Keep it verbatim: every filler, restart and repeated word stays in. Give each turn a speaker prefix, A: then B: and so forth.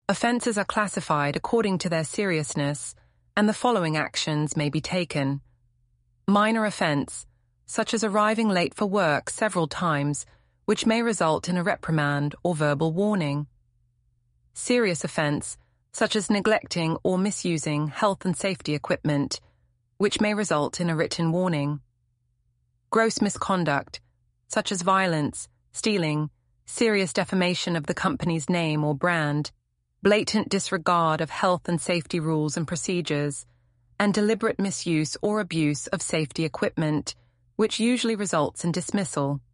A: Offences are classified according to their seriousness, and the following actions may be taken. Minor offence, such as arriving late for work several times, which may result in a reprimand or verbal warning. Serious offence, such as neglecting or misusing health and safety equipment, which may result in a written warning. Gross misconduct, such as violence, stealing, serious defamation of the company's name or brand, blatant disregard of health and safety rules and procedures, and deliberate misuse or abuse of safety equipment, which usually results in dismissal.